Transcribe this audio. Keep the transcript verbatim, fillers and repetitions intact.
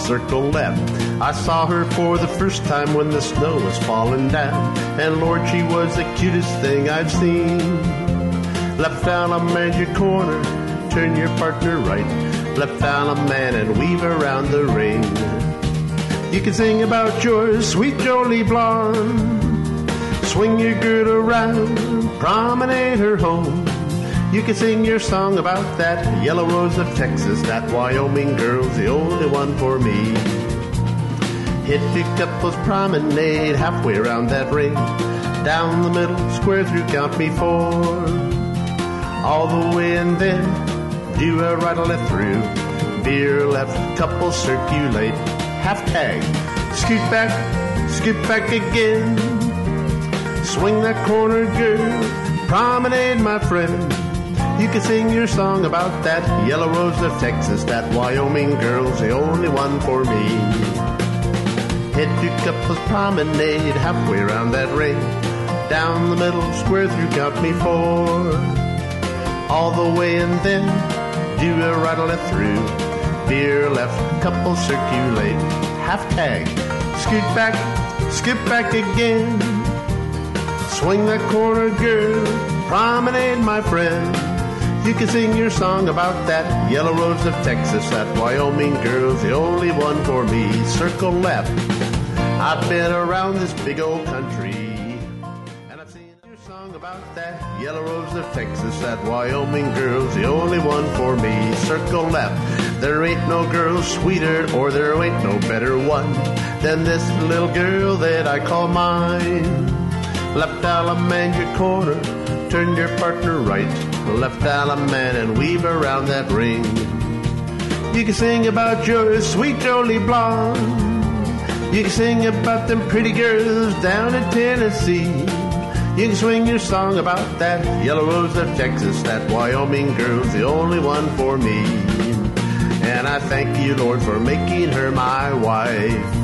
circle left. I saw her for the first time when the snow was falling down, and Lord, she was the cutest thing I've seen. Left Allemande your corner, turn your partner right. Left Allemande and weave around the ring. You can sing about your sweet Jolie blonde, swing your girdle around, promenade her home. You can sing your song about that yellow rose of Texas. That Wyoming girl's the only one for me. Hit your couples promenade halfway around that ring, down the middle, square through, count me four. All the way and then do a right or left through. Veer left, couple circulate, half tag. Scoot back, scoot back again. Swing that corner, girl, promenade, my friend. You can sing your song about that yellow rose of Texas. That Wyoming girl's the only one for me. Hit your couples promenade halfway around that ring, down the middle, square through, count me four. All the way and then do a right or left through. Veer left, couple circulate, half tag. Scoot back, skip back again. Swing that corner, girl, promenade, my friend. You can sing your song about that yellow rose of Texas. That Wyoming girl's the only one for me. Circle left. I've been around this big old country, and I've seen your song about that yellow rose of Texas. That Wyoming girl's the only one for me. Circle left. There ain't no girl sweeter, or there ain't no better one than this little girl that I call mine. Left Allemande your corner, turn your partner right. Left Allemande and weave around that ring. You can sing about your sweet Jolie blonde. You can sing about them pretty girls down in Tennessee. You can swing your song about that yellow rose of Texas. That Wyoming girl's the only one for me. And I thank you, Lord, for making her my wife.